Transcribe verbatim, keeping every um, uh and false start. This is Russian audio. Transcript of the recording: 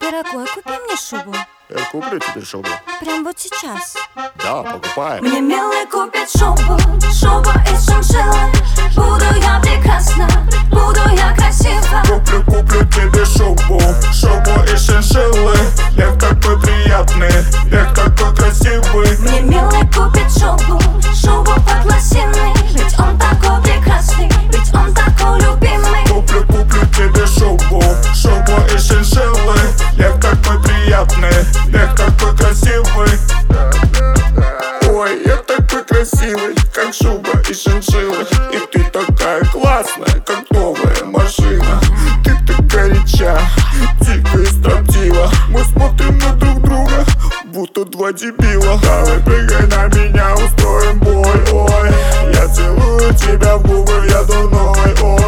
Дорогой, купи мне шубу. Я куплю тебе шубу. Прям вот сейчас. Да, покупай. Мне милый купит шубу, шубу из шиншиллы. Буду я прекрасна, буду я красива. Куплю, куплю тебе шубу, шубу из шиншиллы. Лев такой приятный, лев такой красивый. Мне милый купит шубу, шубу под лосиной. Ведь он такой прекрасный, ведь он такой любимый. Куплю, куплю тебе шубу, шубу из шиншиллы. Лев такой приятный, лев такой красивый. Ой, я такой красивый, как шуба из шиншиллы. И ты такая классная, как новая машина. Ты так горяча, дико и строптива. Мы смотрим на друг друга, будто два дебила. Давай прыгай на меня, устроим бой, ой. Я целую тебя в губы, я дуной, ой.